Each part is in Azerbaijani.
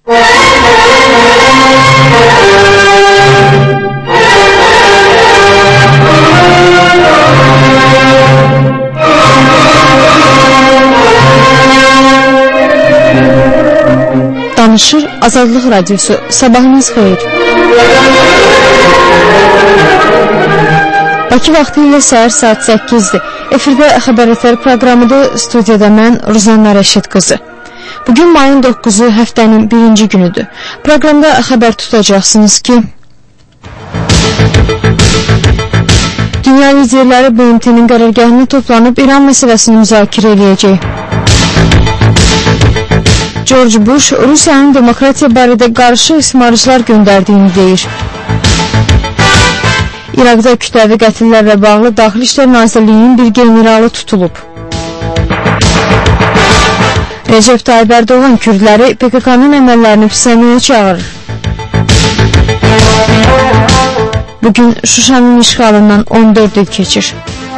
Danışır Azadlıq Radyosu. Sabahınız xeyir. Bakı vaxtı ilə səhər saat 8-dir. Efirdə xəbərlər proqramıdır. Studiyada mən Ruzanna Rəşid qızı. Bugün mayın 9-u həftənin birinci günüdür. Proqramda xəbər tutacaqsınız ki, dünya liderləri BMT-nin qərargahına toplanıb İran məsələsini müzakirə edəcək. George Bush, Rusiyanın demokratiya barədə qarşı ismarıcılar göndərdiyini deyir. İraqda kütləvi qətillərlə bağlı Daxili İşlər Nazirliyinin bir generalı tutulub. Recep Tayyip Erdoğan Kürdləri PKK-nın əməllərini pisləməyə çağırır. Bugün Şuşanın işğalından 14 il keçir.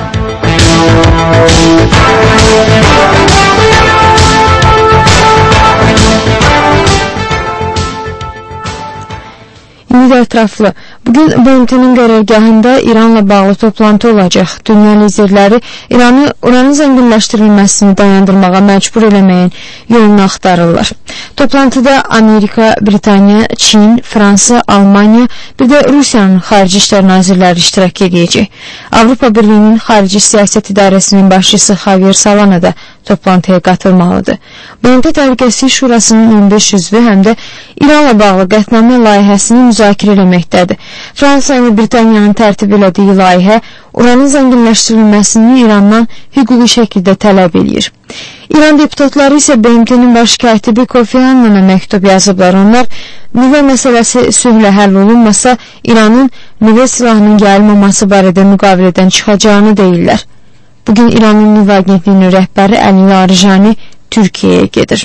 İndi ətraflı. Bugün BMT-nin qərargahında İranla bağlı toplantı olacaq. Dünya liderləri İranı uranın zənginləşdirilməsini dayandırmağa məcbur eləməyin yolunu axtarırlar. Toplantıda Amerika, Britaniya, Çin, Fransa, Almanya, bir də Rusiyanın xarici işlər nazirləri iştirak edəcək. Avropa Birliyinin xarici siyasət idarəsinin başçısı Javier Solana da toplantıya qatılmalıdır. BMT Təhlükəsizlik Şurasının 15 üzvü həm də İranla bağlı qətnamə layihəsini müzakirə eləməkdədir. Fransa və Britaniyanın tərtib elədiyi layihə uranın zənginləşdirilməsini İrandan hüquqi şəkildə tələb edir. İran deputatları isə BMT-nin baş katibi Kofi Annana məktub yazıblar. Onlar nüvə məsələsi sülhlə həll olunmasa İranın nüvə silahının yayılmaması barədə müqavilədən çıxacağını deyirlər. Bugün İranın nüvə agentliyinin rəhbəri Əli Larijani Türkiyəyə gedir.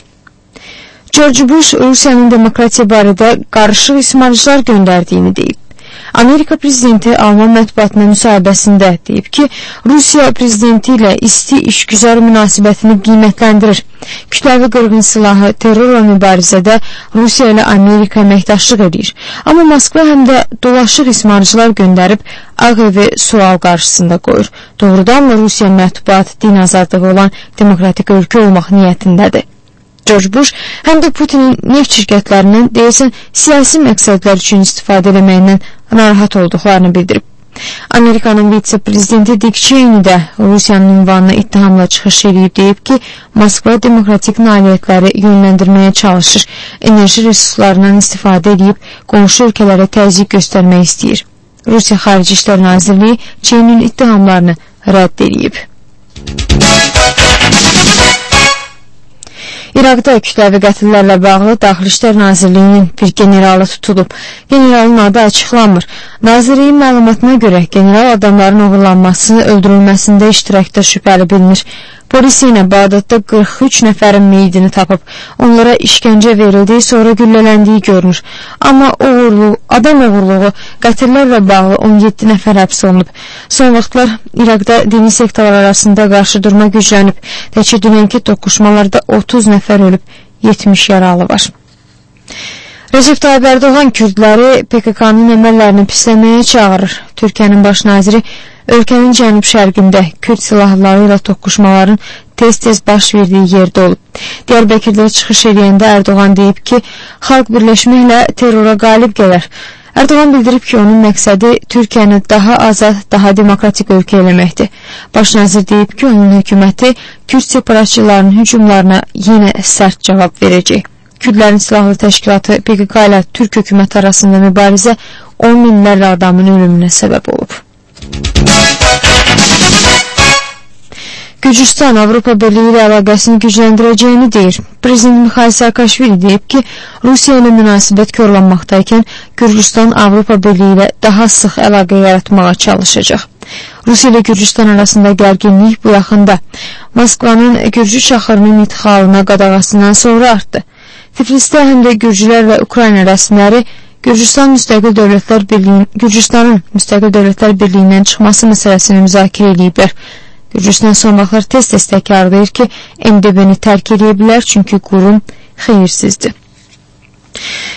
George Bush Rusiyanın demokratiya barədə qarışıq ismarıcılar göndərdiyini deyib. Amerika prezidenti Alman mətbuatına müsahibəsində deyib ki, Rusiya prezidenti ilə isti işgüzar münasibətini qiymətləndirir. Kütləvi qırğın silahı terrorla mübarizədə Rusiya ilə Amerika əməkdaşlıq edir. Amma Moskva həm də dolaşıq ismarıcılar göndərib Ağ Evi sual qarşısında qoyur. Doğrudanmı Rusiya mətbuat din azadlığı olan demokratik ölkə olmaq niyyətindədir? George Bush həm də Putinin neft şirkətlərindən deyəsən siyasi məqsədlər üçün istifadə eləməyindən narahat olduqlarını bildirib. Amerikanın vitse-prezidenti Dick Cheney də Rusiyanın ünvanına ittihamla çıxış edib deyib ki, Moskva demokratik nailiyyətləri yönləndirməyə çalışır, enerji resurslarından istifadə edib qonşu ölkələrə təzyiq göstərmək istəyir. Rusiya Xarici İşlər Nazirliyi Cheney'nin ittihamlarını rədd edib. İraqda kütləvi qətillərlə bağlı Daxili İşlər Nazirliyinin bir generalı tutulub. Generalın adı açıqlanmır. Nazirliyin məlumatına görə general adamların oğurlanması, öldürülməsində iştirakda şübhəli bilinir. Polis ilə Bağdadda 43 nəfərin meyidini tapıb. Onlara işgəncə verildiyi, sonra güllələndiyi görünür. Amma adam oğurluğu, qətillərlə bağlı 17 nəfər həbs olunub. Son vaxtlar İraqda dini sektalar arasında qarşı durma güclənib. Təkcə dünənki toqquşmalarda 30 nəfər ölüb, 70 yaralı var. Recep Tayyip Erdoğan Kürdləri PKK-nın əməllərini pisləməyə çağırır. Türkiyənin baş naziri ölkənin cənub-şərqində Kürd silahları ilə toqquşmaların tez-tez baş verdiyi yerdə olub. Diyarbəkirdə çıxış edəndə Erdoğan deyib ki, xalq birləşməklə terrora qalib gələr. Erdoğan bildirib ki, onun məqsədi Türkiyəni daha azad, daha demokratik ölkə eləməkdir. Baş nazir deyib ki, onun hökuməti Kürd separatçılarının hücumlarına yenə sərt cavab verəcək. Kürdlərin silahlı təşkilatı PKK ilə Türk hökuməti arasında mübarizə 10 minlərlə adamın ölümünə səbəb olub. Gürcüstan Avropa Birliyi ilə əlaqəsini gücləndirəcəyini deyir. Prezident Mikhail Saakashvili deyib ki, Rusiya ilə münasibət korlanmaqdaykən Gürcüstan Avropa Birliyi ilə daha sıx əlaqə yaratmağa çalışacaq. Rusiya ilə Gürcüstan arasında gərginlik bu yaxında Moskvanın Gürcü çaxırının idxalına qadağasından sonra artdı. Tiflisdə həm də Gürcülər və Ukrayna rəsmiləri Gürcüstanın müstəqil dövlətlər birliyindən çıxması məsələsini müzakirə ediblər. Gürcüstan son vaxtlar tez-tez təkrarlayır ki, MDB-ni tərk edə bilər, çünki qurum xeyirsizdir.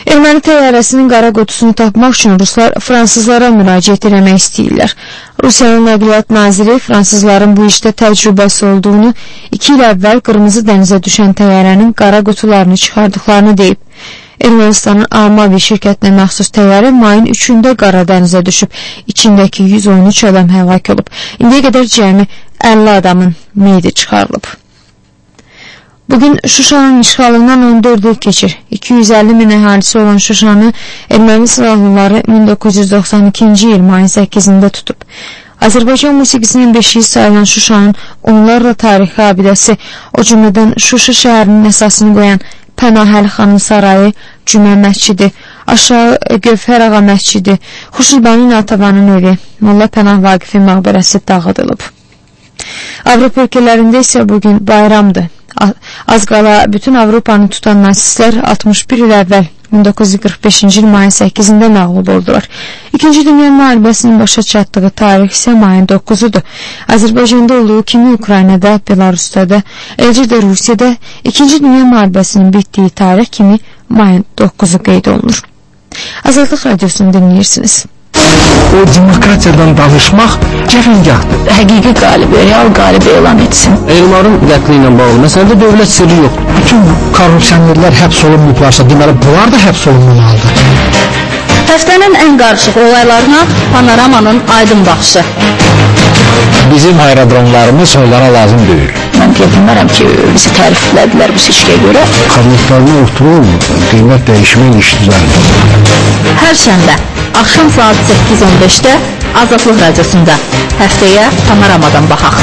Erməni təyyarəsinin qara qutusunu tapmaq üçün ruslar fransızlara müraciət eləmək istəyirlər. Rusiyanın nəqliyyat naziri fransızların bu işdə təcrübəsi olduğunu, 2 il əvvəl Qırmızı dənizə düşən təyyarənin qara qutularını çıxardıqlarını deyib. Ermənistanın Amavi şirkətinə məxsus təyyarə mayın 3-də Qara dənizə düşüb, içindəki 113 adam həlak olub. İndiyə qədər cəmi 50 adamın meyidi çıxarılıb. Bugün Şuşanın işğalından 14 il keçir. 250 min əhalisi olan Şuşanı erməni silahlıları 1992-ci il mayın 8-də tutub. Azərbaycan musiqisinin beşiği sayılan Şuşanın onlarla tarixi abidəsi, o cümlədən Şuşa şəhərinin əsasını qoyan Pənah Əlixanın sarayı, Cümə məscidi, Aşağı Gövhər ağa məscidi, Xuşilbani Natavanın evi, Molla Pənah Vaqifin məqbərəsi dağıdılıb. Avropa ölkələrində isə bugün bayramdır. Az qala bütün Avropanı tutan nasistlər 61 il əvvəl 1945-ci il mayın 8-də məğlub oldular. İkinci Dünya müharibəsinin başa çatdığı tarix isə mayın 9-udur. Azərbaycanda olduğu kimi Ukraynada, Belarusda da, eləcə də Rusiyada İkinci Dünya müharibəsinin bitdiyi tarix kimi mayın 9-u qeyd olunur. Azadlıq Radiosunu dinləyirsiniz. O demokratiyadan danışmaq cəfəngahdır. Həqiqi qalibi, real qalibi elan etsin. Elmarın qətli ilə bağlı məsələdə dövlət sirri yoxdur. Bütün korrupsionerlər həbs olunmuşlarsa, deməli bunlar da həbs olunmalıdır. Həftənin ən qarışıq olaylarına Panoramanın aydın baxışı. Bizim aerodromlarımız onlara lazım deyil. Mən deyə bilmərəm ki, bizi təriflədilər bu seçkiyə görə. Xadlıqlarına oturur, qiymət dəyişmək iş düzəldir. Hər şənbə, axşam saat 8:15-də Azadlıq Radiosunda. Həftəyə Panoramadan baxaq.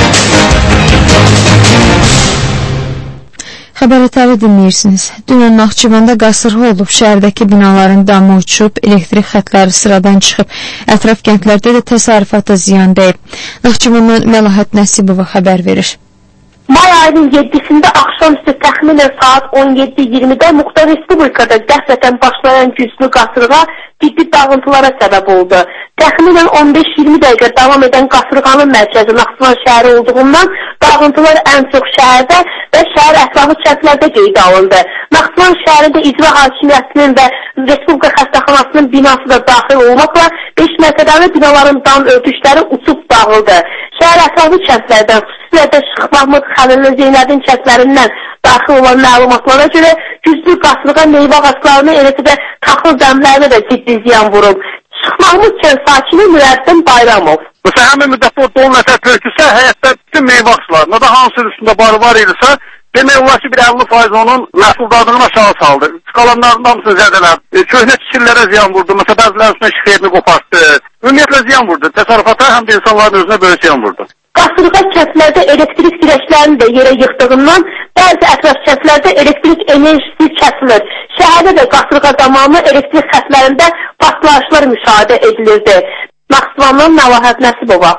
Xəbərətləri dinləyirsiniz. Dünən Naxçıvanda qasırğa olub, şəhərdəki binaların damı uçub, elektrik xətləri sıradan çıxıb, ətraf kəndlərdə də təsərrüfata ziyan dəyib. Naxçıvandan Məlahət Nəsibova xəbər verir. May ayının 7-sində axşamüstü təxminən saat 17:20-də Muxtar Respublikada qəflətən başlayan güclü qasırğa ciddi dağıntılara səbəb oldu. Təxminən 15-20 dəqiqə davam edən qasırğanın mərkəzi Naxçıvan şəhəri olduğundan dağıntılar ən çox şəhərdə və şəhər ətrafı kəndlərdə qeydə alındı. Naxçıvan şəhərində icra hakimiyyətinin və Respublika xəstəxanasının binası da daxil olmaqla 5 mərtəbəli binaların dam örtüşləri uçub dağıldı. Şəhər ətrafı kəndlərdən, xüsusilə də Şıx Mahmud, Xəlilli Zeynədin kəndlərindən daxil olan məlumatlara görə güclü qasırğa meyvə ağaclarını, eləcə də taxıl dəmlərinə də ciddi ziyan vurub. Şıx Mahmud kənd sakini Müəddin Bayramov. Məsələn, həmin müddətdə 10 nəfər tökülsə, həyətdə bütün meyvə ağaclarına da hansı üstündə barı var idisə, demək olar ki, bir 50% onun məhsuldarlığını aşağı saldı. Qalanların hamısı zədələr, köhnə çiçillərə ziyan vurdu, məsələn, bəzilərinin üstünə şixeyrini qopartdı. Ümumiyyətlə ziyan vurdu, təsərrüfata həm də insanların özünə böyük ziyan vurdu. Qasırğa kəndlərdə elektrik dirəklərini də yerə yıxdığından bəzi ətraf kəndlərdə elektrik enerjisi kəsilir. Şəhərdə də qasırğa zamanı elektrik xətlərində partlayışlar müşahidə edilirdi. Naxçıvandan Məlahət Nəsibova.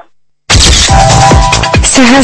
Səhər.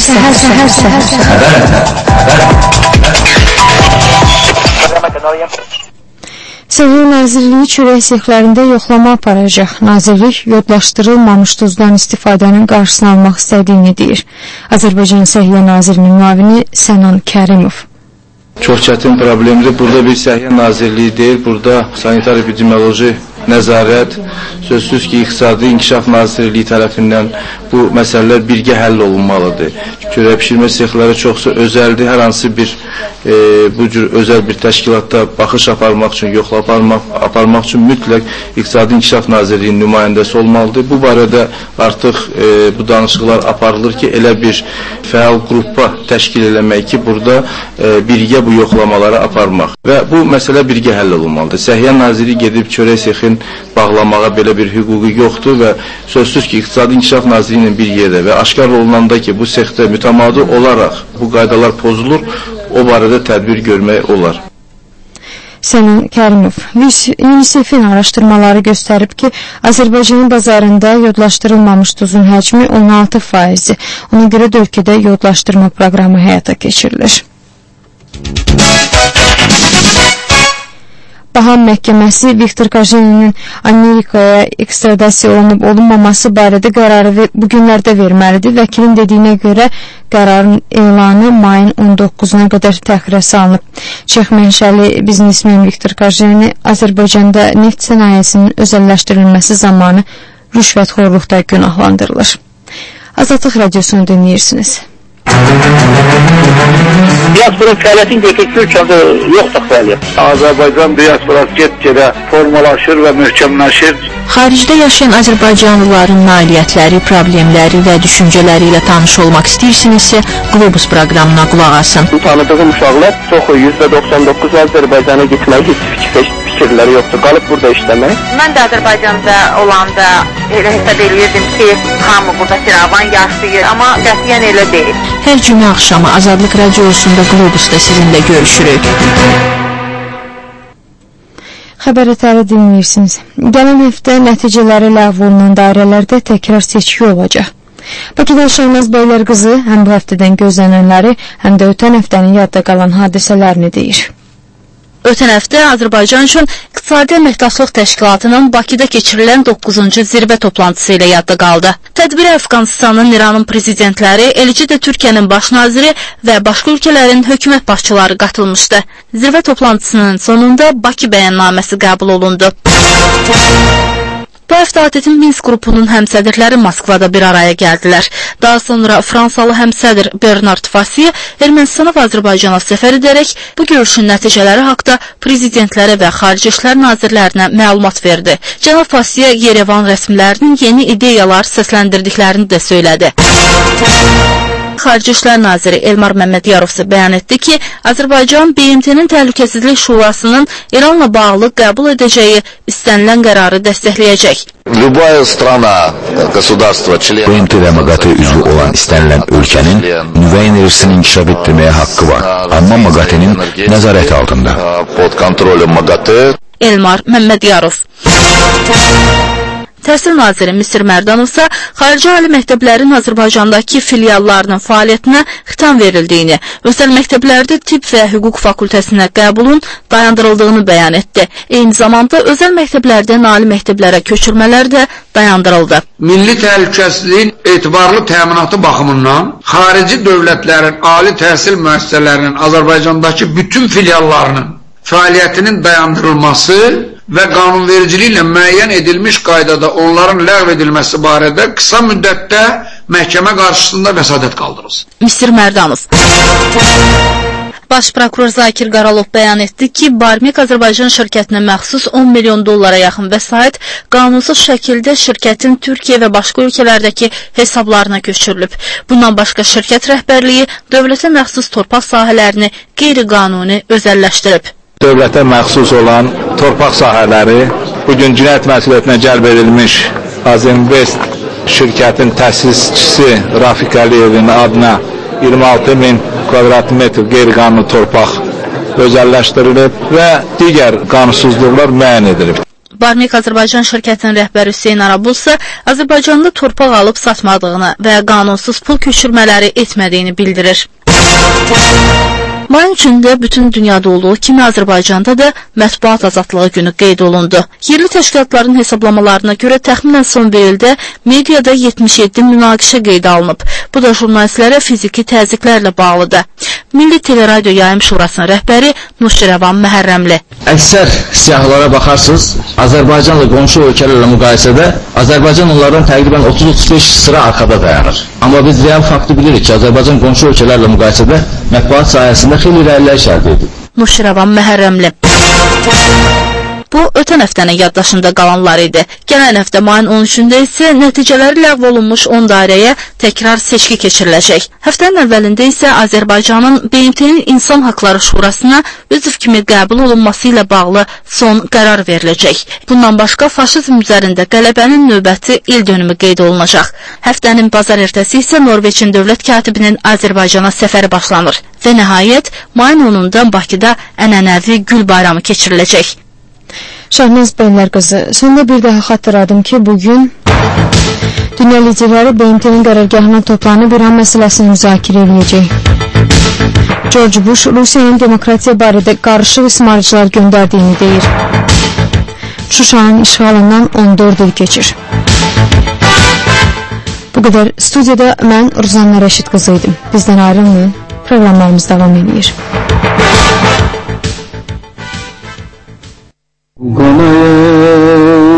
Səhiyyə Nazirliyi çörək sexlərində yoxlama aparacaq. Nazirlik yodlaşdırılmamış duzdan istifadənin qarşısını almaq istədiyini deyir. Azərbaycan Səhiyyə Nazirinin müavini Sənan Kərimov. Çox çətin problemdir. Burada bir Səhiyyə Nazirliyi deyil, burada sanitar-epidemioloji nəzarət, sözsüz ki, İqtisadi İnkişaf Nazirliyi tərəfindən bu məsələlər birgə həll olunmalıdır. Çörək bişirmə sexləri çoxsa özəldir, hər hansı bir bu cür özəl bir təşkilatda baxış aparmaq üçün, yoxlama aparmaq üçün mütləq İqtisadi İnkişaf Nazirliyinin nümayəndəsi olmalıdır. Bu barədə artıq bu danışıqlar aparılır ki, elə bir fəal qrupa təşkil eləmək ki, burada birgə bu yoxlamaları aparmaq və bu məsələ birgə həll olunmalıdır. Səhiyyə Naziri gedib çörək sexin bağlamağa belə bir hüququ yoxdur və sözsüz ki, İqtisadi İnkişaf Nazirliyi ilə bir yerdə və aşkar olunanda ki, bu sexdə mütəmadi olaraq bu qaydalar pozulur, o barədə tədbir görmək olar. Sənan Kərimov. UNICEF-in araşdırmaları göstərib ki, Azərbaycanın bazarında yodlaşdırılmamış duzun həcmi 16%. Ona görə də ölkədə yodlaşdırma proqramı həyata keçirilir. Baha Məhkəməsi Viktor Kajeninin Amerikaya ekstradasiya olunub-olunmaması barədə qərarı bu günlərdə verməlidir. Vəkilin dediyinə görə qərarın elanı mayın 19-una qədər təxirə salınıb. Çex mənşəli biznesmen Viktor Kajeni Azərbaycanda neft sənayesinin özəlləşdirilməsi zamanı rüşvətxorluqda günahlandırılır. Azadlıq radiosunu dinləyirsiniz. Diasporun fəaliyyətin götürücü ölkədə yoxdur fəaliyyət. Azərbaycan diasporası get-gedə formalaşır və möhkəmləşir. Xaricdə yaşayan Azərbaycanlıların nailiyyətləri, problemləri və düşüncələri ilə tanış olmaq istəyirsinizsə, Globus proqramına qulaq asın. Tanıdığım uşaqlar çoxu %99 Azərbaycana getmək heç fikirləri yoxdur. Qalıb burada işləmək. Mən də Azərbaycanda olanda elə hesab edirdim ki, hamı burada firavan yaşayır, amma qətiyyən elə deyil. Hər cümə axşamı Azadlıq radiosunda Globusda sizinlə görüşürük. Xəbərləri dinləyirsiniz. Gələn həftə nəticələri ləğv olunan dairələrdə təkrar seçki olacaq. Bakıda Şahnaz Beylər qızı həm bu həftədən gözlənənləri, həm də ötən həftənin yadda qalan hadisələrini deyir. Ötən həftə Azərbaycan üçün İqtisadi Əməkdaşlıq Təşkilatının Bakıda keçirilən 9-cu zirvə toplantısı ilə yadda qaldı. Tədbirə Əfqanistanın, İranın prezidentləri, eləcə də Türkiyənin baş naziri və başqa ölkələrin hökumət başçıları qatılmışdı. Zirvə toplantısının sonunda Bakı bəyannaməsi qəbul olundu. Bu həftə ATƏT-in Minsk qrupunun həmsədrləri Moskvada bir araya gəldilər. Daha sonra Fransalı həmsədr Bernard Fasi Ermənistana və Azərbaycana səfər edərək bu görüşün nəticələri haqda prezidentlərə və xarici işlər nazirlərinə məlumat verdi. Cənab Fasiyə Yerevan rəsmilərinin yeni ideyalar səsləndirdiklərini də söylədi. Xarici İşlər Naziri Elmar Məmmədiyarov isə bəyan etdi ki, Azərbaycan BMT-nin Təhlükəsizlik Şurasının İranla bağlı qəbul edəcəyi istənilən qərarı dəstəkləyəcək. BMT-də MAGATE üzvü olan istənilən ölkənin nüvə enerjisini inkişaf etdirməyə haqqı var, amma MAGATE-nin nəzarəti altında. Elmar Məmmədiyarov. Təhsil naziri Misir Mərdanov isə xarici ali məktəblərin Azərbaycandakı filiallarının fəaliyyətinə xitam verildiyini, özəl məktəblərdə tibb və hüquq fakültəsinə qəbulun dayandırıldığını bəyan etdi. Eyni zamanda özəl məktəblərdən ali məktəblərə köçürmələr də dayandırıldı. Milli təhlükəsizliyin etibarlı təminatı baxımından xarici dövlətlərin ali təhsil müəssisələrinin Azərbaycandakı bütün filiallarının fəaliyyətinin dayandırılması və qanunvericiliklə müəyyən edilmiş qaydada onların ləğv edilməsi barədə qısa müddətdə məhkəmə qarşısında vəsadət qaldırılsın. Misir Mərdanov. Baş prokuror Zakir Qaralov bəyan etdi ki, Barmik Azərbaycan şirkətinə məxsus 10 milyon dollara yaxın vəsait qanunsuz şəkildə şirkətin Türkiyə və başqa ölkələrdəki hesablarına köçürülüb. Bundan başqa şirkət rəhbərliyi dövlətə məxsus torpaq sahələrini qeyri-qanuni özəlləşdirib. Dövlətə məxsus olan torpaq sahələri bugün cinayət məsuliyyətinə cəlb edilmiş Azinvest şirkətin təsisçisi Rafiq Əliyevin adına 26.000 kvadrat metr qeyri-qanuni torpaq özəlləşdirilib və digər qanunsuzluqlar müəyyən edilib. Barmik Azərbaycan şirkətinin rəhbəri Hüseyn Arabul isə Azərbaycanda torpaq alıb satmadığını və qanunsuz pul köçürmələri etmədiyini bildirir. Mayın 3-də bütün dünyada olduğu kimi Azərbaycanda da mətbuat azadlığı günü qeyd olundu. Yerli təşkilatların hesablamalarına görə təxminən son bir ildə mediada 77 münaqişə qeydə alınıb. Bu da jurnalistlərə fiziki təzyiqlərlə bağlıdır. Milli Teleradio Yayım Şurasının rəhbəri Nuşirəvan Məhərrəmli. Əksər siyahılara baxarsınız, Azərbaycanla qonşu ölkələrlə müqayisədə Azərbaycan onlardan təqribən 30-35 sıra arxada dayanır. Amma biz real faktı bilirik ki, Azərbaycan qonşu ölkələrlə müqayisədə mətbuat sayəsində xeyli irəliləyişlər əldə edib. Nuşirəvan Məhərrəmli. Bu, ötən həftənin yaddaşında qalanlar idi. Gələn həftə mayın 13-də isə nəticələri ləğv olunmuş 10 dairəyə təkrar seçki keçiriləcək. Həftənin əvvəlində isə Azərbaycanın BMT-nin İnsan Haqları Şurasına üzv kimi qəbul olunması ilə bağlı son qərar veriləcək. Bundan başqa faşizm üzərində qələbənin növbəti il dönümü qeyd olunacaq. Həftənin bazar ertəsi isə Norveçin dövlət katibinin Azərbaycana səfəri başlanır. Və nəhayət, mayın 10-da Bakıda ənənəvi Gül bayramı keçiriləcək. Şahnaz Beylər qızı, sonunda bir daha xatırladım ki, bugün dünya liderləri BMT-nin qərargahına toplanıb İran məsələsini müzakirə edəcək. George Bush Rusiyanın demokratiya barədə qarışıq ismarıcılar göndərdiyini deyir. Şuşanın işğalından 14 il keçir. Bu qədər studiyada mən Ruzanna Rəşid qızı idim. Bizdən ayrılmayın, proqramlarımız davam edir.